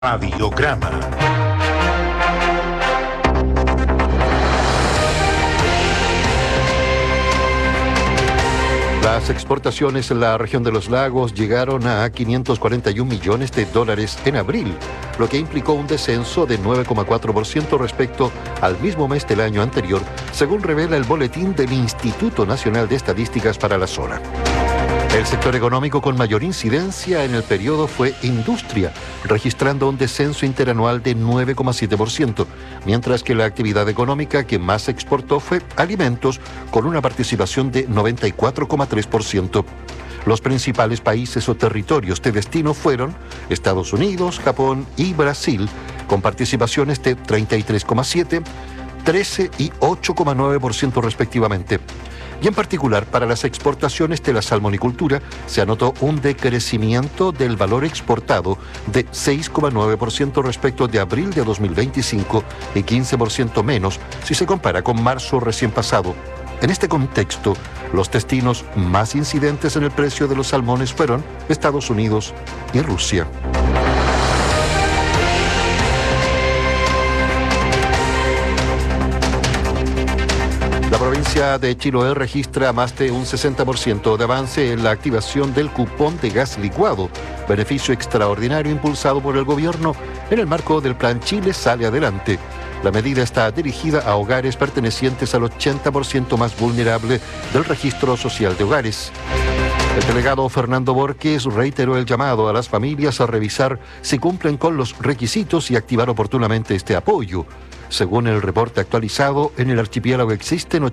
Radiograma. Las exportaciones en la región de los lagos llegaron a 541 millones de dólares en abril, lo que implicó un descenso de 9,4% respecto al mismo mes del año anterior, según revela el boletín del Instituto Nacional de Estadísticas para la zona. El sector económico con mayor incidencia en el periodo fue industria, registrando un descenso interanual de 9,7%, mientras que la actividad económica que más exportó fue alimentos, con una participación de 94,3%. Los principales países o territorios de destino fueron Estados Unidos, Japón y Brasil, con participaciones de 33,7%, 13% y 8,9% respectivamente. Y en particular, para las exportaciones de la salmonicultura, se anotó un decrecimiento del valor exportado de 6,9% respecto de abril de 2025 y 15% menos si se compara con marzo recién pasado. En este contexto, los destinos más incidentes en el precio de los salmones fueron Estados Unidos y Rusia. La provincia de Chiloé registra más de un 60% de avance en la activación del cupón de gas licuado, beneficio extraordinario impulsado por el gobierno en el marco del Plan Chile Sale Adelante. La medida está dirigida a hogares pertenecientes al 80% más vulnerable del registro social de hogares. El delegado Fernando Borges reiteró el llamado a las familias a revisar si cumplen con los requisitos y activar oportunamente este apoyo. Según el reporte actualizado, en el archipiélago existen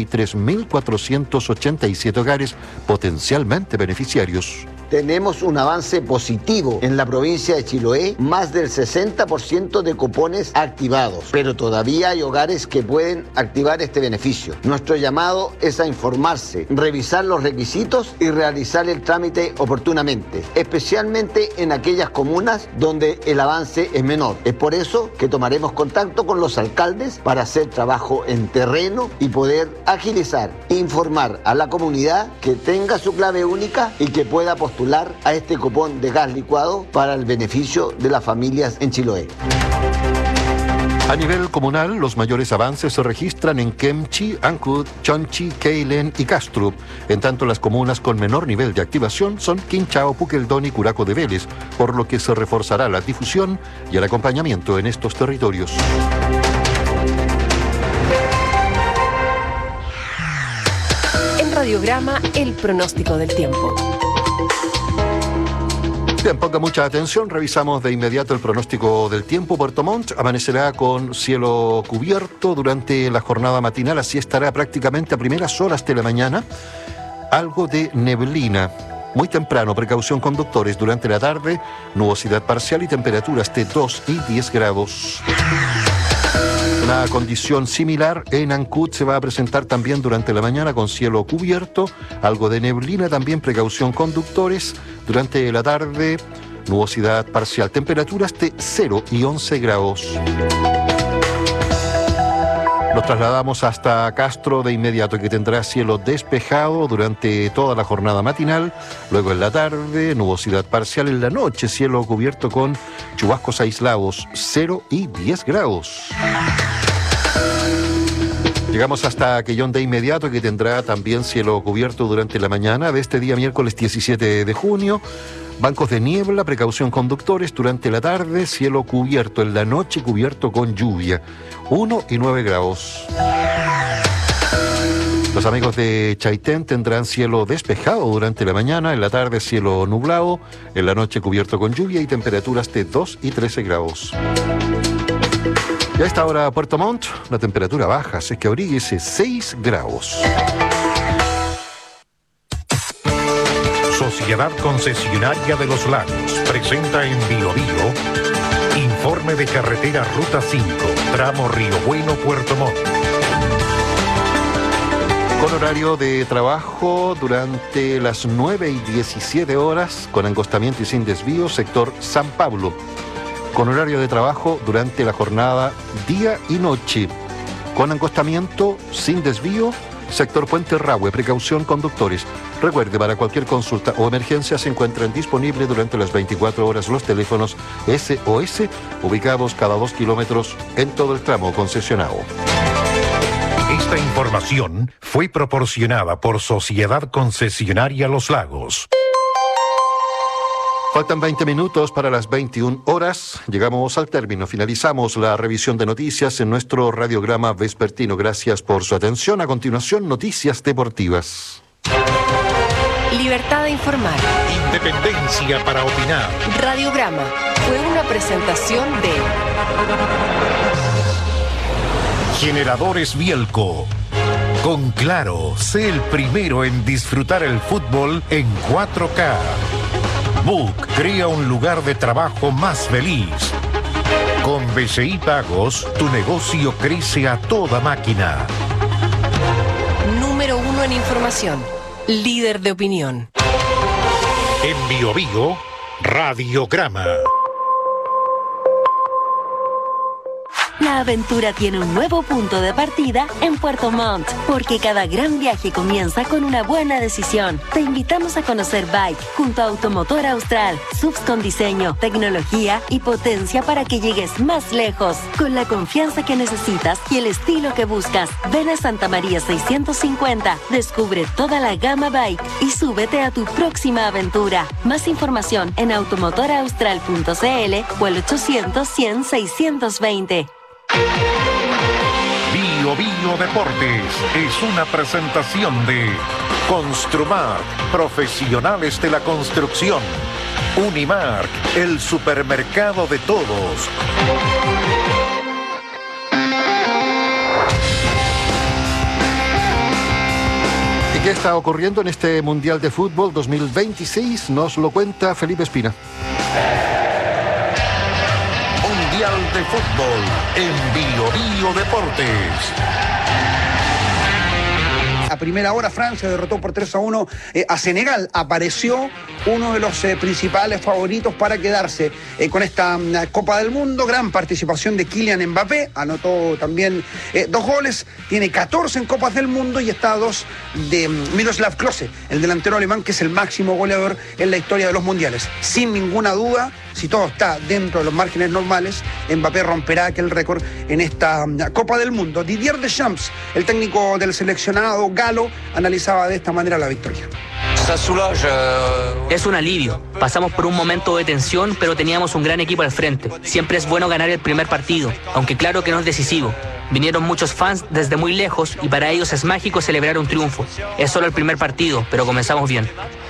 83.487 hogares potencialmente beneficiarios. Tenemos un avance positivo en la provincia de Chiloé, más del 60% de cupones activados, pero todavía hay hogares que pueden activar este beneficio. Nuestro llamado es a informarse, revisar los requisitos y realizar el trámite oportunamente, especialmente en aquellas comunas donde el avance es menor. Es por eso que tomaremos contacto con los alcaldes para hacer trabajo en terreno y poder agilizar, informar a la comunidad que tenga su clave única y que pueda postular a este cupón de gas licuado para el beneficio de las familias en Chiloé. A nivel comunal, los mayores avances se registran en Kemchi, Ancud, Chonchi, Keilen y Kastrup. En tanto, las comunas con menor nivel de activación son Quinchao, Puqueldón y Curaco de Vélez, por lo que se reforzará la difusión y el acompañamiento en estos territorios. En Radiograma, el pronóstico del tiempo. Bien, ponga mucha atención, revisamos de inmediato el pronóstico del tiempo. Puerto Montt amanecerá con cielo cubierto durante la jornada matinal, así estará prácticamente a primeras horas de la mañana. Algo de neblina. Muy temprano, precaución conductores. Durante la tarde, nubosidad parcial y temperaturas de 2 y 10 grados. Una condición similar en Ancud se va a presentar también durante la mañana con cielo cubierto, algo de neblina, también precaución conductores. Durante la tarde, nubosidad parcial, temperaturas de 0 y 11 grados. Nos trasladamos hasta Castro de inmediato, que tendrá cielo despejado durante toda la jornada matinal. Luego en la tarde, nubosidad parcial. En la noche, cielo cubierto con chubascos aislados, 0 y 10 grados. Llegamos hasta Aquellón de inmediato, que tendrá también cielo cubierto durante la mañana de este día miércoles 17 de junio. Bancos de niebla, precaución conductores. Durante la tarde, cielo cubierto. En la noche, cubierto con lluvia. 1 y 9 grados. Los amigos de Chaitén tendrán cielo despejado durante la mañana. En la tarde, cielo nublado. En la noche, cubierto con lluvia y temperaturas de 2 y 13 grados. Y a esta hora, Puerto Montt, la temperatura baja, así que abríguese, 6 grados. Sociedad Concesionaria de los Lagos presenta en Biobío informe de carretera Ruta 5, tramo Río Bueno, Puerto Montt. Con horario de trabajo durante las 9 y 17 horas, con encostamiento y sin desvío, sector San Pablo. Con horario de trabajo durante la jornada día y noche, con encostamiento sin desvío, sector Puente Rahue, precaución conductores. Recuerde, para cualquier consulta o emergencia se encuentran disponibles durante las 24 horas los teléfonos SOS, ubicados cada 2 kilómetros en todo el tramo concesionado. Esta información fue proporcionada por Sociedad Concesionaria Los Lagos. Faltan 20 minutos para las 21 horas. Llegamos al término. Finalizamos la revisión de noticias en nuestro radiograma vespertino. Gracias por su atención. A continuación, noticias deportivas. Libertad de informar. Independencia para opinar. Radiograma fue una presentación de Generadores Bielco. Con Claro, sé el primero en disfrutar el fútbol en 4K. Book crea un lugar de trabajo más feliz. Con BCI Pagos, tu negocio crece a toda máquina. Número 1 en información. Líder de opinión. En Bio Bio, Radiograma. La aventura tiene un nuevo punto de partida en Puerto Montt, porque cada gran viaje comienza con una buena decisión. Te invitamos a conocer Bike junto a Automotor Austral, subs con diseño, tecnología y potencia para que llegues más lejos, con la confianza que necesitas y el estilo que buscas. Ven a Santa María 650, descubre toda la gama Bike y súbete a tu próxima aventura. Más información en automotoraustral.cl o el 800-100-620. Bio Bio Deportes es una presentación de Construmark, profesionales de la construcción. Unimark, el supermercado de todos. ¿Y qué está ocurriendo en este Mundial de Fútbol 2026? Nos lo cuenta Felipe Espina. De fútbol en Bio Bio Deportes. A primera hora Francia derrotó por 3-1 a Senegal. Apareció uno de los principales favoritos para quedarse con esta Copa del Mundo. Gran participación de Kylian Mbappé. Anotó también 2 goles. Tiene 14 en Copas del Mundo y está a 2 de Miroslav Klose, el delantero alemán que es el máximo goleador en la historia de los mundiales. Sin ninguna duda, si todo está dentro de los márgenes normales, Mbappé romperá aquel récord en esta Copa del Mundo. Didier Deschamps, el técnico del seleccionado galo, analizaba de esta manera la victoria. Es un alivio. Pasamos por un momento de tensión, pero teníamos un gran equipo al frente. Siempre es bueno ganar el primer partido, aunque claro que no es decisivo. Vinieron muchos fans desde muy lejos y para ellos es mágico celebrar un triunfo. Es solo el primer partido, pero comenzamos bien.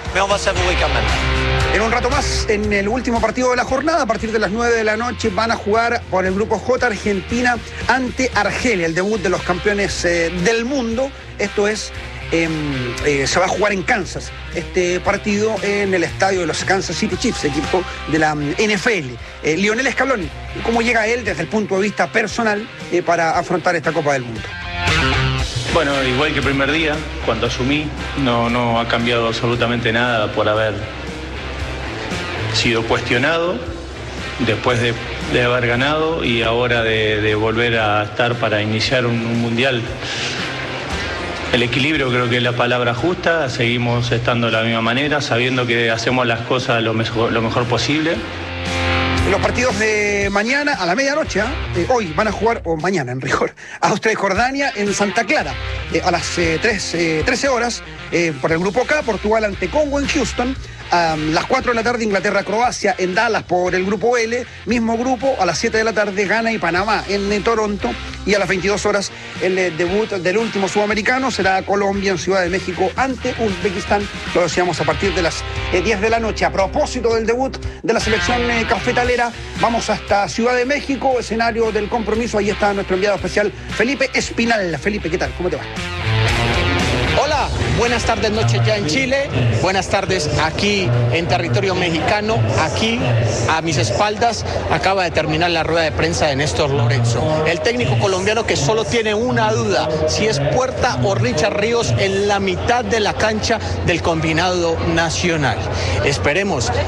En un rato más, en el último partido de la jornada, a partir de las 9 de la noche, van a jugar por el grupo J Argentina ante Argelia, el debut de los campeones del mundo. Esto es, se va a jugar en Kansas, este partido en el estadio de los Kansas City Chiefs, equipo de la NFL. Lionel Scaloni, ¿cómo llega él desde el punto de vista personal para afrontar esta Copa del Mundo? Bueno, igual que el primer día, cuando asumí, no ha cambiado absolutamente nada por haber sido cuestionado después de haber ganado y ahora de volver a estar para iniciar un mundial. El equilibrio creo que es la palabra justa, seguimos estando de la misma manera, sabiendo que hacemos las cosas lo mejor posible. Los partidos de mañana a la medianoche, hoy van a jugar, o mañana en rigor, Austria y Jordania en Santa Clara. A las 13 horas, por el grupo K, Portugal ante Congo en Houston. A las 4 de la tarde, Inglaterra-Croacia en Dallas por el grupo L. Mismo grupo, a las 7 de la tarde, Ghana y Panamá en Toronto. Y a las 22 horas, el debut del último sudamericano será Colombia en Ciudad de México ante Uzbekistán. Lo decíamos a partir de las 10 de la noche. A propósito del debut de la selección cafetalera, vamos hasta Ciudad de México, escenario del compromiso. Ahí está nuestro enviado especial, Felipe Espinal. Felipe, ¿qué tal? ¿Cómo te va? Hola, buenas tardes, noches ya en Chile, buenas tardes aquí en territorio mexicano. Aquí a mis espaldas acaba de terminar la rueda de prensa de Néstor Lorenzo, el técnico colombiano que solo tiene una duda, si es Puerta o Richard Ríos en la mitad de la cancha del combinado nacional. Esperemos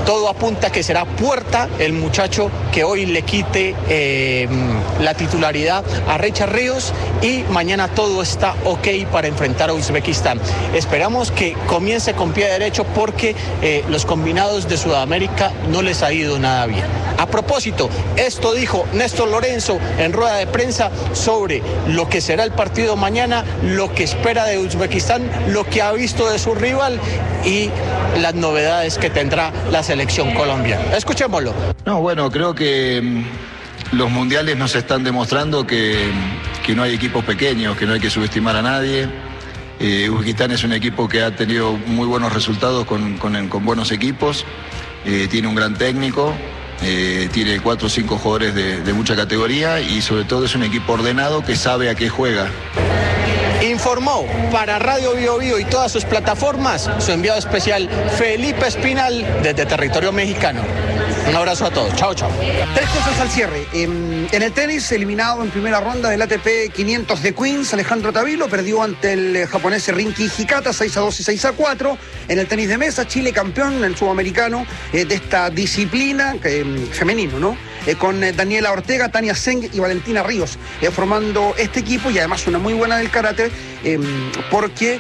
Todo apunta a que será Puerta el muchacho que hoy le quite la titularidad a Richard Ríos, y mañana todo está ok para enfrentar a Uzbekistán. Esperamos que comience con pie derecho porque los combinados de Sudamérica no les ha ido nada bien. A propósito, esto dijo Néstor Lorenzo en rueda de prensa sobre lo que será el partido mañana, lo que espera de Uzbekistán, lo que ha visto de su rival y las novedades que tendrá la selección colombiana. Escuchémoslo. No, bueno, creo que los mundiales nos están demostrando que no hay equipos pequeños, que no hay que subestimar a nadie. Uzbekistán es un equipo que ha tenido muy buenos resultados con buenos equipos, tiene un gran técnico, tiene 4 o 5 jugadores de mucha categoría y sobre todo es un equipo ordenado que sabe a qué juega. Informó para Radio Bio Bio y todas sus plataformas su enviado especial Felipe Espinal desde territorio mexicano. Un abrazo a todos. Chao, chao. 3 cosas al cierre. En el tenis, eliminado en primera ronda del ATP 500 de Queens, Alejandro Tavilo perdió ante el japonés Rinki Hikata 6-2 y 6-4. En el tenis de mesa, Chile campeón en el sudamericano de esta disciplina femenino, ¿no? Con Daniela Ortega, Tania Zeng y Valentina Ríos formando este equipo, y además una muy buena del karate porque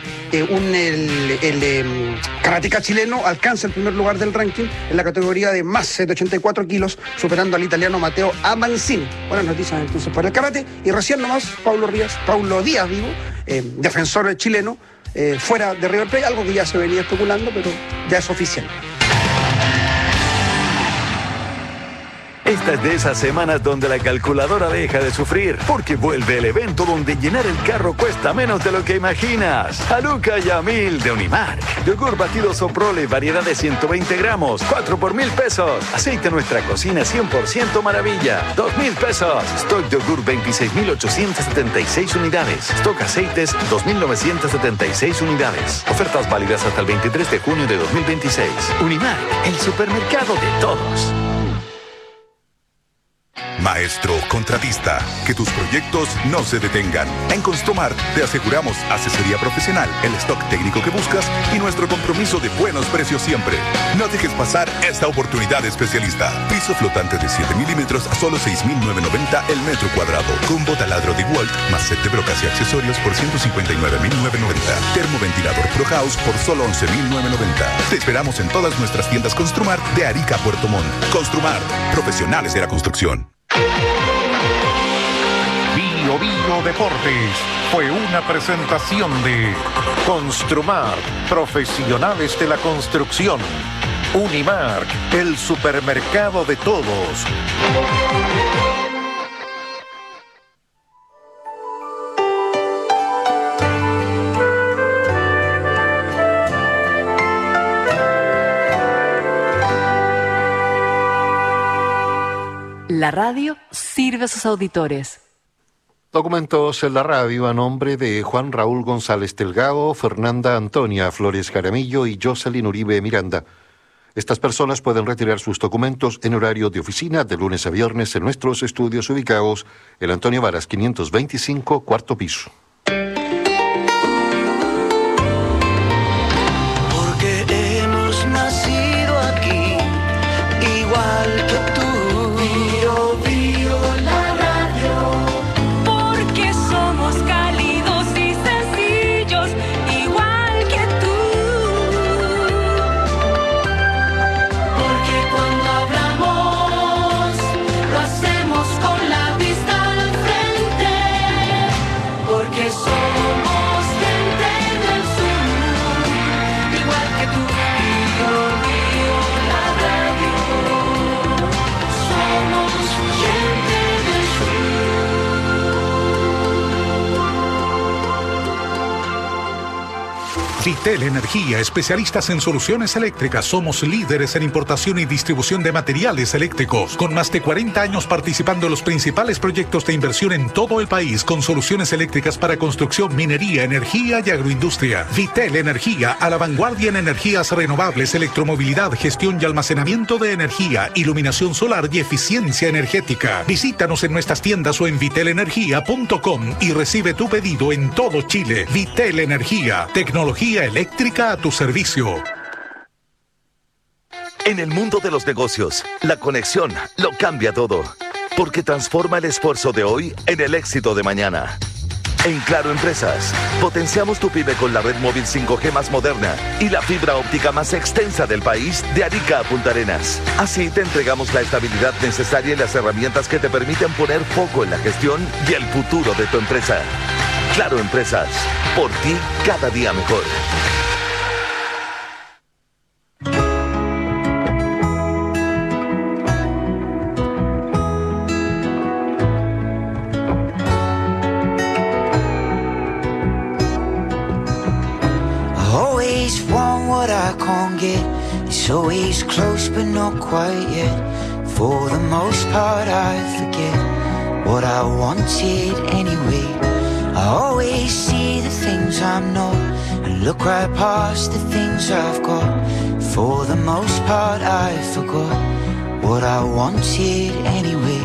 el karateca chileno alcanza el primer lugar del ranking en la categoría de más de 84 kilos, superando al italiano Matteo Amancini. Buenas noticias entonces para el karate. Y recién nomás Paulo Díaz, defensor chileno, fuera de River Plate, algo que ya se venía especulando, pero ya es oficial. Esta es de esas semanas donde la calculadora deja de sufrir, porque vuelve el evento donde llenar el carro cuesta menos de lo que imaginas. Haluca Yamil de Unimark. Yogur batido Soprole, variedad de 120 gramos, 4 por $1,000. Aceite Nuestra Cocina 100% maravilla, $2,000. Stock yogur 26,876 unidades. Stock aceites 2,976 unidades. Ofertas válidas hasta el 23 de junio de 2026. Unimark, el supermercado de todos. Maestro contratista, que tus proyectos no se detengan. En Construmar te aseguramos asesoría profesional, el stock técnico que buscas y nuestro compromiso de buenos precios siempre. No dejes pasar esta oportunidad especialista. Piso flotante de 7 milímetros a solo 6,990 el metro cuadrado. Combo taladro de Walt más set de brocas y accesorios por 159,990. Termoventilador Pro House por solo 11,990. Te esperamos en todas nuestras tiendas Construmar de Arica a Puerto Montt. Construmar, profesionales de la construcción. Bio Bio Deportes fue una presentación de Construmar, profesionales de la construcción. Unimark, el supermercado de todos. La radio sirve a sus auditores. Documentos en la radio a nombre de Juan Raúl González Delgado, Fernanda Antonia Flores Jaramillo y Jocelyn Uribe Miranda. Estas personas pueden retirar sus documentos en horario de oficina de lunes a viernes en nuestros estudios ubicados en Antonio Varas 525, cuarto piso. Porque hemos nacido aquí, igual que tú. Bio, bio, la radio. Porque somos cálidos y sencillos, igual que tú. Porque cuando hablamos, lo hacemos con la vista al frente. Porque somos gente del sur, igual que tú. Bio, bio, la radio. Somos gente del Vitel Energía, especialistas en soluciones eléctricas. Somos líderes en importación y distribución de materiales eléctricos. Con más de 40 años participando en los principales proyectos de inversión en todo el país, con soluciones eléctricas para construcción, minería, energía y agroindustria. Vitel Energía, a la vanguardia en energías renovables, electromovilidad, gestión y almacenamiento de energía, iluminación solar y eficiencia energética. Visítanos en nuestras tiendas o en vitelenergia.com y recibe tu pedido en todo Chile. Vitel Energía, tecnología eléctrica a tu servicio. En el mundo de los negocios, la conexión lo cambia todo, porque transforma el esfuerzo de hoy en el éxito de mañana. En Claro Empresas, potenciamos tu pyme con la red móvil 5G más moderna y la fibra óptica más extensa del país, de Arica a Punta Arenas. Así te entregamos la estabilidad necesaria y las herramientas que te permiten poner foco en la gestión y el futuro de tu empresa. Claro Empresas, por ti cada día mejor. It's always close but not quite yet. For the most part I forget what I wanted anyway. I always see the things I'm not and look right past the things I've got. For the most part I forgot what I wanted anyway.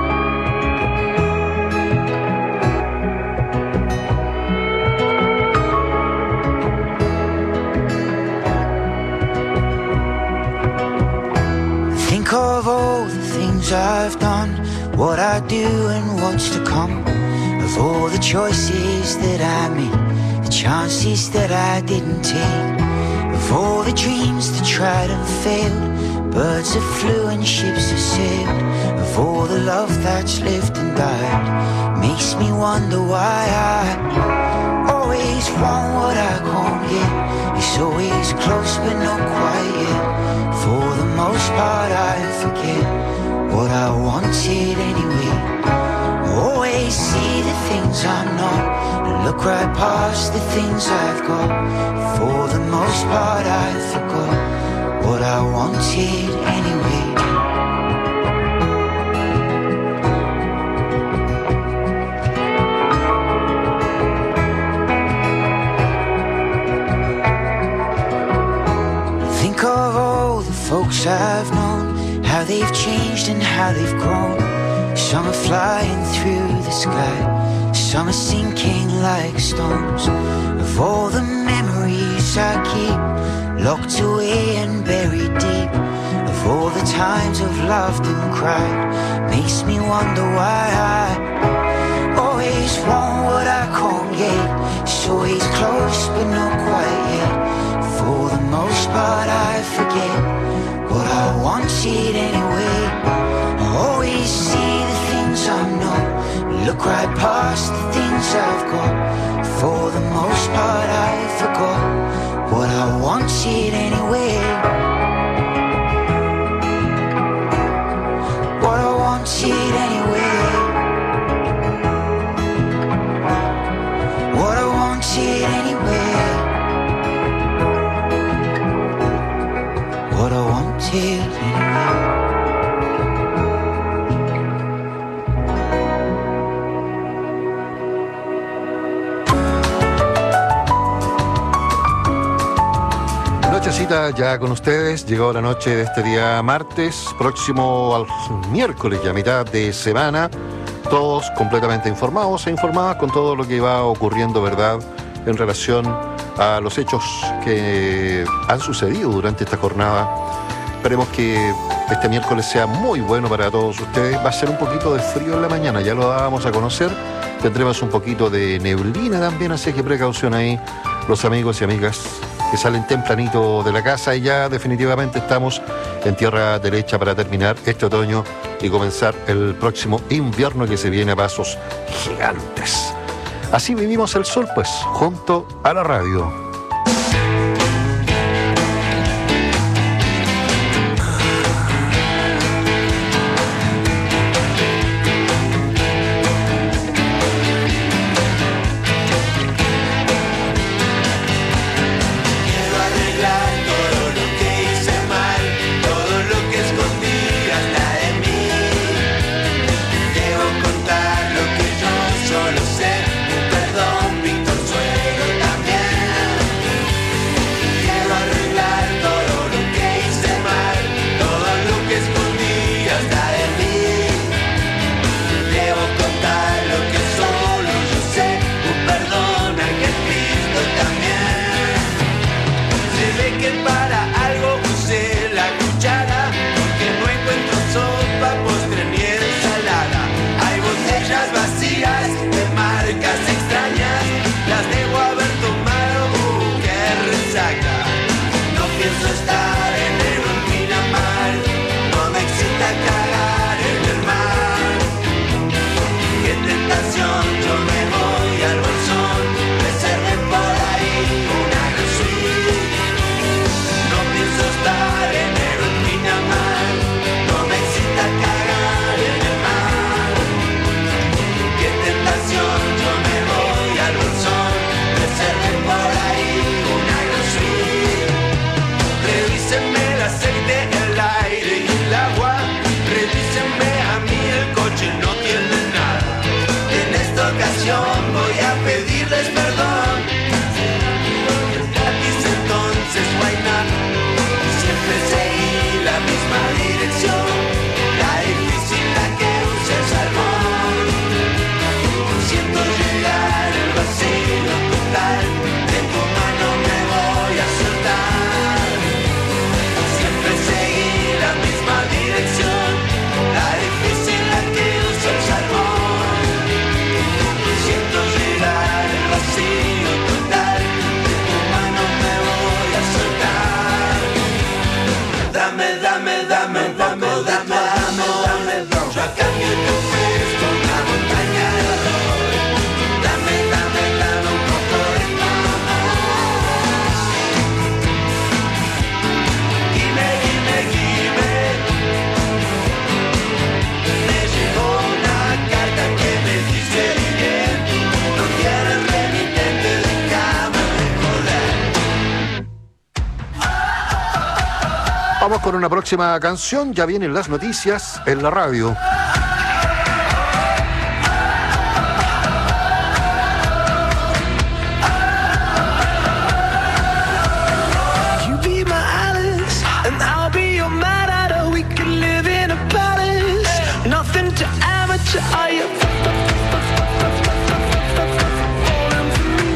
Of all the things I've done, what I do and what's to come, of all the choices that I made, the chances that I didn't take, of all the dreams that tried and failed, birds that flew and ships that sailed, of all the love that's lived and died, makes me wonder why I always want what I can't get. It's always close but not quite yet. For the most part I forget what I wanted anyway. I always see the things I'm not and look right past the things I've got. For the most part I forgot what I wanted anyway. Think of all the folks I've known, how they've changed and how they've grown. Some are flying through the sky, some are sinking like stones. Of all the memories I keep, locked away and buried deep, of all the times I've laughed and cried, makes me wonder why I always want what I can't get. It's always close but not quite yet. For the most part I forget what I wanted anyway. I always see the things I'm not, look right past the things I've got. For the most part I forgot what I wanted anyway. What I wanted anyway. What I wanted anyway. What I wanted anyway. Nochecita ya con ustedes, llegó la noche de este día martes, próximo al miércoles, ya mitad de semana, todos completamente informados e informadas con todo lo que va ocurriendo, ¿verdad?, en relación a los hechos que han sucedido durante esta jornada. Esperemos que este miércoles sea muy bueno para todos ustedes. Va a ser un poquito de frío en la mañana, ya lo dábamos a conocer. Tendremos un poquito de neblina también, así que precaución ahí, los amigos y amigas que salen tempranito de la casa, y ya definitivamente estamos en tierra derecha para terminar este otoño y comenzar el próximo invierno que se viene a pasos gigantes. Así vivimos el sol, pues, junto a la radio. Solo sé, un perdón, mi consuelo también. yo a cambio te ofrezco una montaña de dolor. Dame un poco de paz. Dime. Me llegó una carta que me dice bien, no quieres remitente de cama de joder. Vamos con una próxima canción, ya vienen las noticias en la radio. You be my Alice, and I'll be your Matador. We can live in a palace, nothing to amateur. Are you falling for me?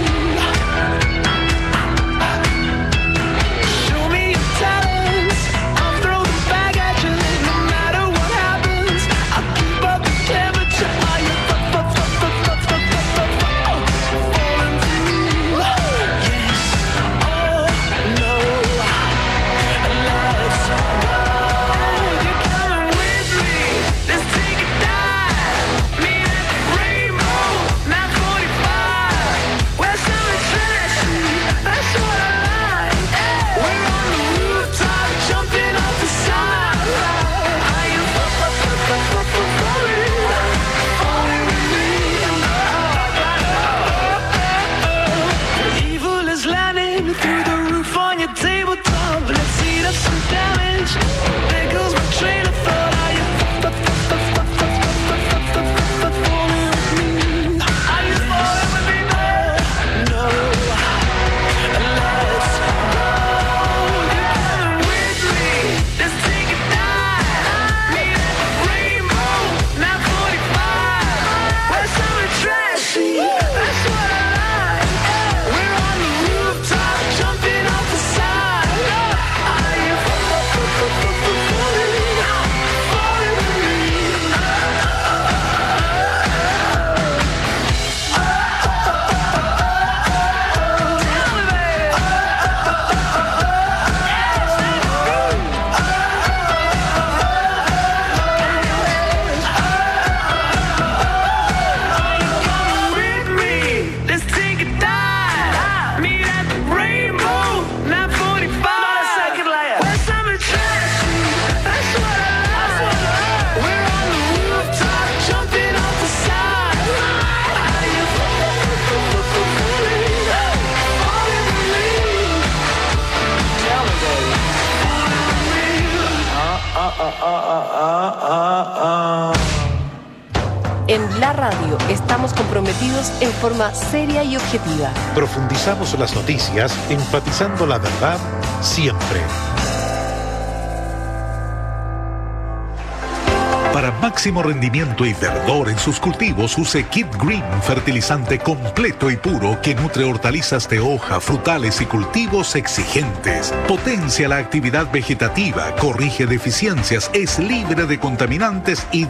Show me your talents, I'll throw the bag at you. No matter what happens, I'll keep up the temperature. Are you falling for me? Yes, oh no. Let's go. You're coming with me. Let's take a dive. Meet at the Rainbow 945. Where summer's trashy, that's what I like. We're on the rooftop, jumping off the side. Are you falling with me? Evil is landing through the roof on your tabletop. Let's eat up some damage. There goes my train of thought. Are you falling with me? Are you falling with me? No. Let's go. You're coming with me. Let's take a dive. Meet at the Rainbow 945. Where summer trashy, that's what I like. We're on the rooftop, jumping off the side. Are you falling with me? With me, let's take a dive. Meet at the Rainbow 945. Where summer trashy, that's what I like. We're on the rooftop, jumping off the side. Are you falling with me? Tell me, baby. En la radio estamos comprometidos en forma seria y objetiva. Profundizamos las noticias, enfatizando la verdad siempre. Para máximo rendimiento y verdor en sus cultivos, use Kid Green, fertilizante completo y puro que nutre hortalizas de hoja, frutales y cultivos exigentes. Potencia la actividad vegetativa, corrige deficiencias, es libre de contaminantes y